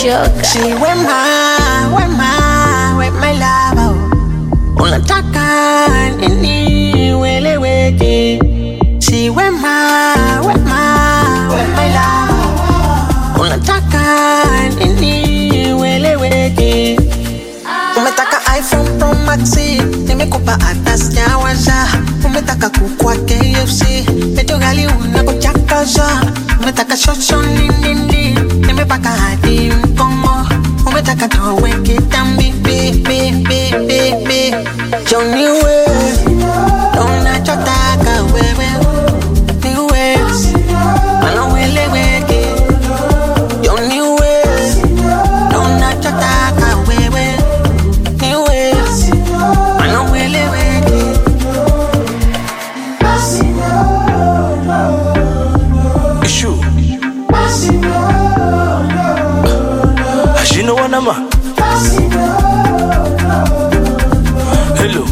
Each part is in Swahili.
Sugar. She with my love. Unataka nini wele weke. She with my love. Unataka nini wele weke. Umetaka iPhone Pro Max, nimekupa hata sijawaza. Umetaka kukua KFC, peto gali unakuchakaza. Umetaka shosho nini, nimepaka hadi mkomo. Umetaka tuweke tambi, baby. Johnny we, unachotaka wewe. Niwe, anawele weke. Johnny we, unachotaka wewe. Niwe, anawele weke. Issue. Ashino wanama. Hello.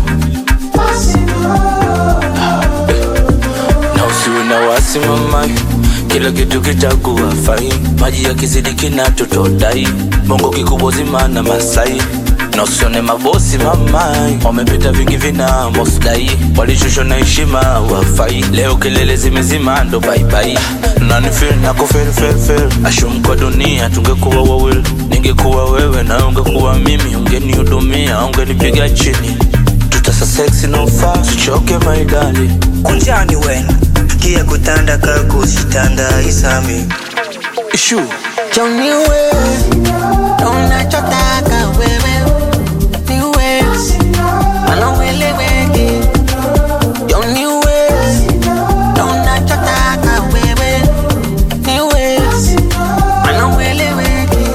Na usiwe na wasi mama, kila kitu kitakuwa fine. Maji ya kizidi kinatutodai, Bongo kikubwa zima na Masai. Na usione mabosi mama, wamepita vingi vina mosdai. Walishushwa na heshima wafai, leo kelele zimezima ndo bye bye. Na nifeel na kufeel Ashum kwa dunia tungekuwa wawili. Ningekuwa wewe na ungekuwa mimi, ungenihudumia, ungenipiga chini. Tutasa sexy no fast, sichoke my darling. Kunjani wena, kia kutanda kakusitanda isami. Issue. Johnny we, unachotaka wewe. Niwe, anawele weke. Johnny we, unachotaka wewe. Niwe, anawele weke.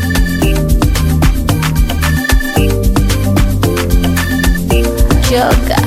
Sugar.